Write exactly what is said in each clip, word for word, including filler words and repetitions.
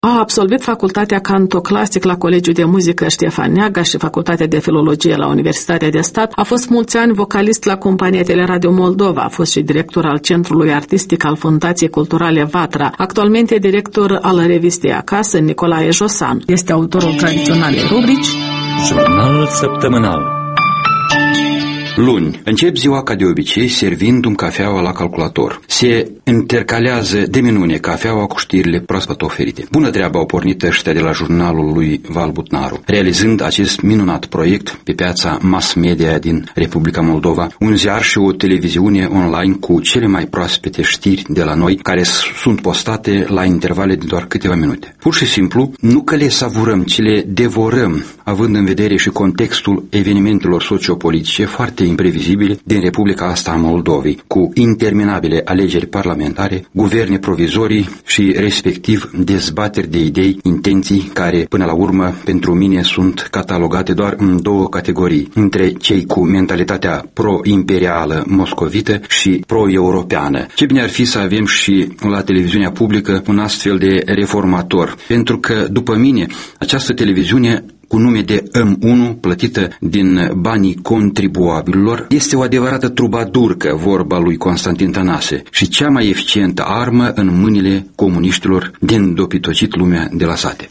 A absolvit facultatea Canto Clasic la Colegiul de Muzică Ștefan Neaga și facultatea de Filologie la Universitatea de Stat. A fost mulți ani vocalist la compania Teleradio Moldova. A fost și director al Centrului Artistic al Fundației Culturale Vatra. Actualmente director al revistei Acasă, Nicolae Josan. Este autorul tradiționalei rubrici Jurnal săptămânal. Luni, încep ziua ca de obicei servindu-mi cafeaua la calculator. Se intercalează de minune cafeaua cu știrile proaspăt oferite. Bună treabă au pornit ăștia de la jurnalul lui Val Butnaru, realizând acest minunat proiect pe piața mass media din Republica Moldova, un ziar și o televiziune online cu cele mai proaspete știri de la noi, care sunt postate la intervale de doar câteva minute. Pur și simplu, nu că le savurăm, ci le devorăm, având în vedere și contextul evenimentelor sociopolitice foarte imprevizibile din Republica asta a Moldovei, cu interminabile alegeri parlamentare, guverne provizorii și respectiv dezbateri de idei, intenții care până la urmă pentru mine sunt catalogate doar în două categorii, între cei cu mentalitatea pro-imperială moscovită și pro-europeană. Ce bine ar fi să avem și la televiziunea publică un astfel de reformator, pentru că după mine această televiziune cu nume de M unu, plătită din banii contribuabililor, este o adevărată trubadurcă, vorba lui Constantin Tănase, și cea mai eficientă armă în mâinile comuniștilor din dopitocit lumea de la sate.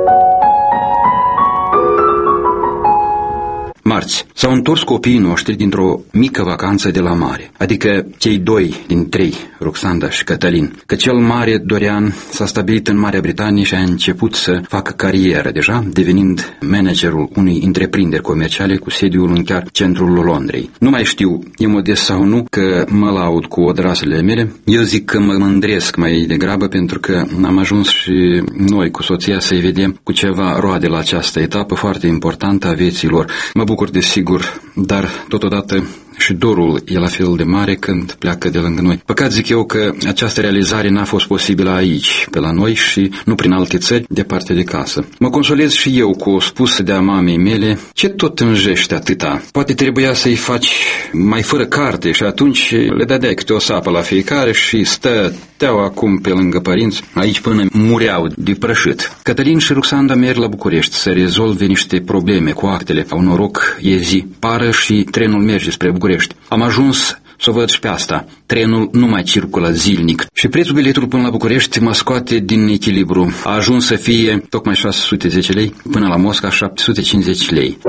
Marți, s-au întors copiii noștri dintr-o mică vacanță de la mare, adică cei doi din trei, Roxanda și Cătălin, că cel mare, Dorian, s-a stabilit în Marea Britanie și a început să facă carieră deja, devenind managerul unei întreprinderi comerciale cu sediul în chiar centrul Londrei. Nu mai știu, e modest sau nu, că mă laud cu odrasele mele. Eu zic că mă mândresc mai degrabă pentru că am ajuns și noi cu soția să-i vedem cu ceva roade la această etapă foarte importantă a vieții lor. Mă bucur desigur, dar totodată și dorul e la fel de mare când pleacă de lângă noi. Păcat, zic eu, că această realizare n-a fost posibilă aici, pe la noi și nu prin alte țări, departe de casă. Mă consolez și eu cu o spusă de-a mamei mele: ce tot înjești atâta? Poate trebuia să-i faci mai fără carte și atunci le dădeai câte o sapă la fiecare și stăteau acum pe lângă părinți, aici până mureau de prășit. Cătălin și Ruxanda merg la București să rezolve niște probleme cu actele. Au noroc, e zi pară și trenul merge spre București. Am ajuns să o văd și pe asta. Trenul nu mai circulă zilnic și prețul biletului până la București mă scoate din echilibru. A ajuns să fie tocmai șase sute zece lei, până la Mosca șapte sute cincizeci lei.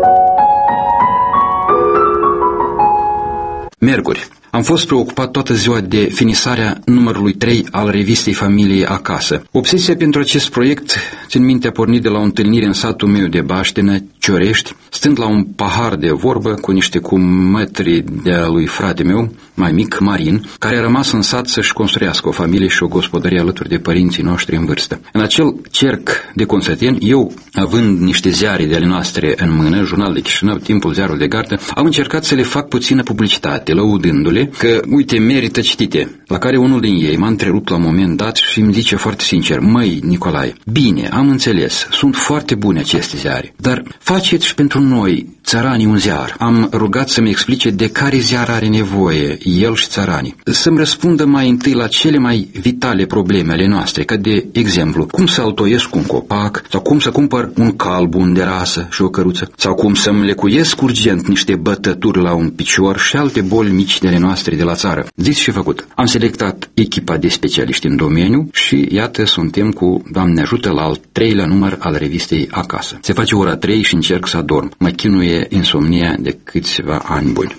Miercuri. Am fost preocupat toată ziua de finisarea numărului trei al revistei Familiei Acasă. Obsesia pentru acest proiect, țin minte, a pornit de la o întâlnire în satul meu de Baștenă, Ciorești, stând la un pahar de vorbă cu niște cumătri de-a lui frate meu, mai mic, Marin, care a rămas în sat să-și construiască o familie și o gospodărie alături de părinții noștri în vârstă. În acel cerc de consăteni, eu, având niște ziare de ale noastre în mână, Jurnal de Chișinău, Timpul, Ziarul de Gardă, am încercat să le fac puțină publicitate, lăudându-le că, uite, merită citite. La care unul din ei m-a întrerupt la un moment dat și îmi zice foarte sincer: măi, Nicolae, bine, am înțeles, sunt foarte bune aceste ziare, dar faceți și pentru noi, țăranii, un ziar. Am rugat să-mi explice de care ziar are nevoie el și țăranii. Să-mi răspundă mai întâi la cele mai vitale probleme ale noastre, ca de exemplu, cum să altoiesc un copac, sau cum să cumpăr un cal bun de rasă și o căruță, sau cum să-mi lecuiesc urgent niște bătături la un picior și alte boli mici de ale noastre de la țară. Zis și făcut. Am selectat echipa de specialiști în domeniu și iată suntem cu, Doamne ajută, la al treilea număr al revistei Acasă. Se face ora trei și încerc să adorm. Mă chinuie insomnia de câțiva ani buni.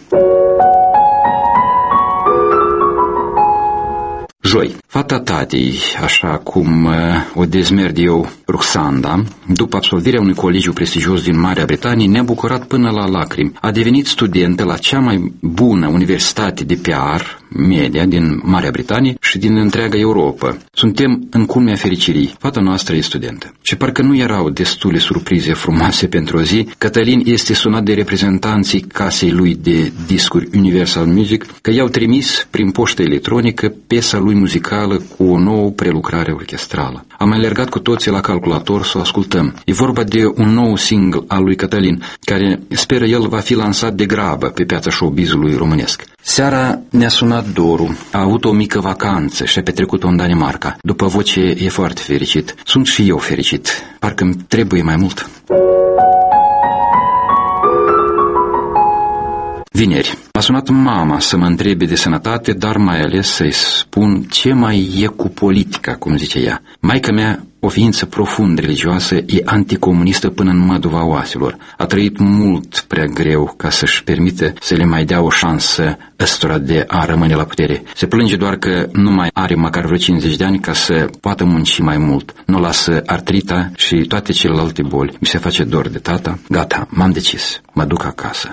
Joi. Fata tatei, așa cum uh, o dezmerd eu, Ruxanda, după absolvirea unui colegiu prestigios din Marea Britanie, ne-a bucurat până la lacrimi. A devenit studentă la cea mai bună universitate de P R media din Marea Britanie și din întreaga Europa. Suntem în culmea fericirii. Fata noastră e studentă. Și parcă nu erau destule surprize frumoase pentru o zi, Cătălin este sunat de reprezentanții casei lui de discuri Universal Music că i-au trimis prin poștă electronică piesa lui muzicală cu o nouă prelucrare orchestrală. Am mai alergat cu toții la calculator să o ascultăm. E vorba de un nou single al lui Cătălin, care speră el va fi lansat de grabă pe piața showbizului românesc. Seara ne-a sunat Doru, a avut o mică vacanță și a petrecut-o în Danemarca. După voce e foarte fericit. Sunt și eu fericit. Parcă-mi trebuie mai mult. Vineri. A sunat mama să mă întrebe de sănătate, dar mai ales să-i spun ce mai e cu politica, cum zice ea. Maica mea, o ființă profund religioasă, e anticomunistă până în măduva oaselor. A trăit mult prea greu ca să-și permite să le mai dea o șansă ăstora de a rămâne la putere. Se plânge doar că nu mai are măcar vreo cincizeci de ani ca să poată munci mai mult. Nu lasă artrita și toate celelalte boli. Mi se face dor de tata. Gata, m-am decis. Mă duc acasă.